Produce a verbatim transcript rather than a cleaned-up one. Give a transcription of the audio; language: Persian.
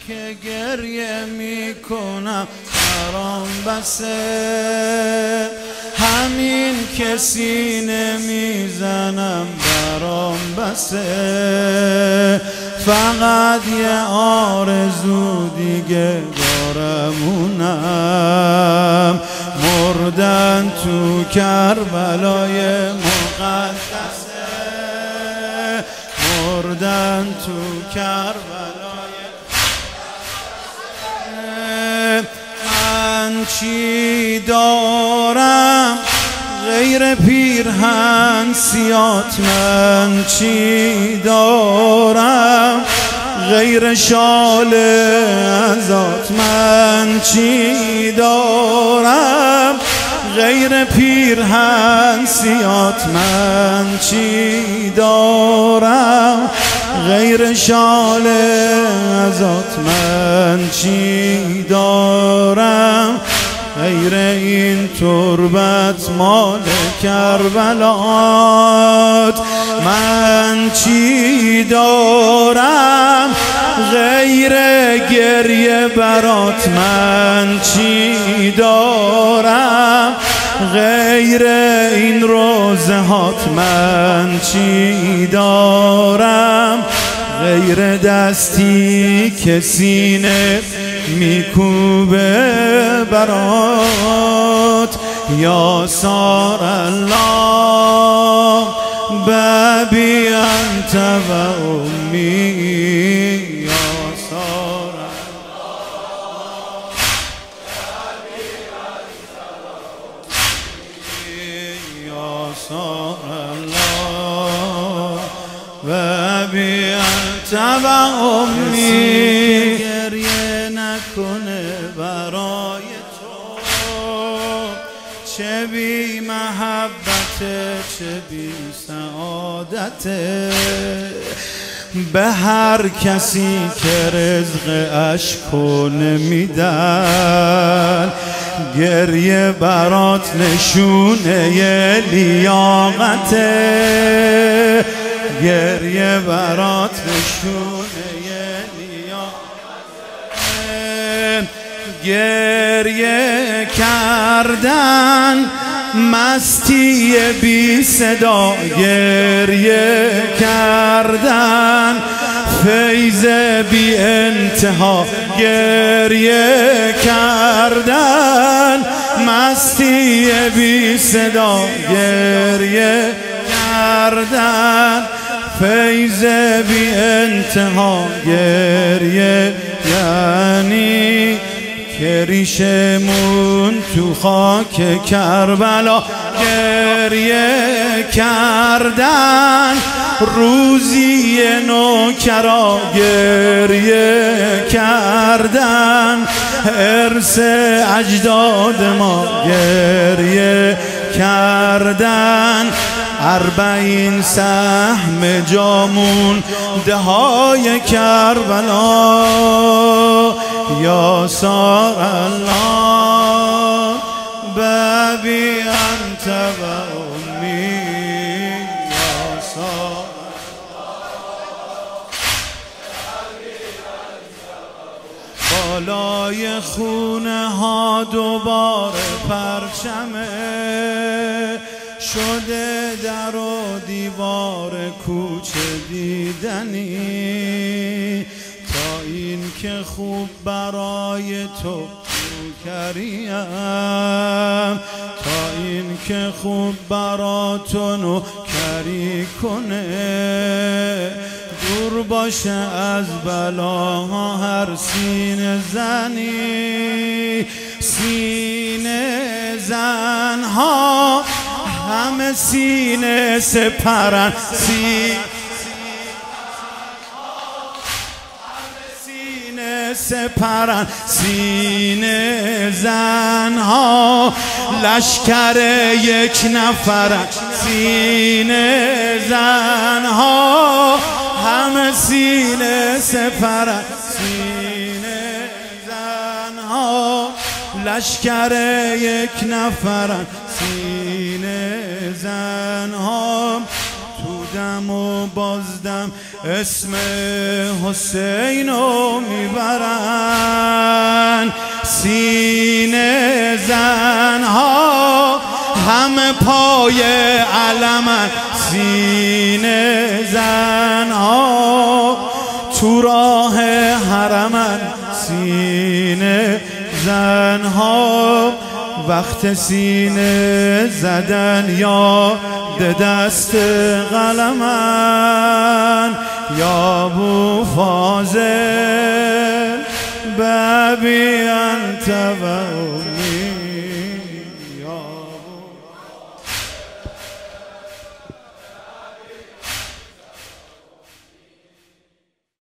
که گریه میکنم برام بسه، همین که سینه میزنم برام بسه، فقط یه آرزو دیگه دارمونم، مردن تو کربلای مقدسه، مردن تو کربلای مقدسه. من چی دارم غیر پیرهن سیات، من چی دارم غیر شال ازات، من چی دارم غیر پیرهن سیات، من چی دارم غیر شال ازات، من چی دارم غیر این تربت مال کربلات، من چی دارم غیر گریه برات، من چی دارم غیر این روزهات، من چی دارم غیر دستی که سینه میکوبه برات. یا سار الله بابی انت و امی، یا سار الله بابی انت و امی، یا سار الله بابی انت و امی. گریه نکنه برای تو، چه بی محبته چه بی سعادته، به هر کسی که رزق اشکو نمیدن، گریه برات نشونه لیاقته، گریه برات نشونه لیاقته. گریه کردن مستی بی صدا، گریه کردن فیض بی انتها، گریه کردن مستی بی صدا، گریه کردن فیض بی انتها. گریه یعنی که ریشمون تو خاک کربلا، گریه کردن روزی نوکرا، گریه کردن ارث اجداد ما، گریه کردن اربعین سهم جامون دهای کربلا. یا سار الله بابی انت و امی، یا سار الله. بالای خونه ها دوباره پرچمه، شده در و دیوار کوچه دیدنی، تا این که خوب برای تو نوکریم، تا این که خوب برای تو نوکری کنه، دور باشه از بلاها هر سینه زنی، سینه زنها همه سینه سپرن، سینه سپرن، سینه زنها لشکر یک نفرن، سینه زنها همه سینه سپرن، سینه زنها لشکر یک نفرن، سینه زنها تو دم دم و بازدم اسم حسینو میبرن. سینه زنها همه پای علمن، سینه زنها تو راه حرمن، سینه زنها وقت سینه زدن یاد دست قلمن. یا ابو فاضل بابی انت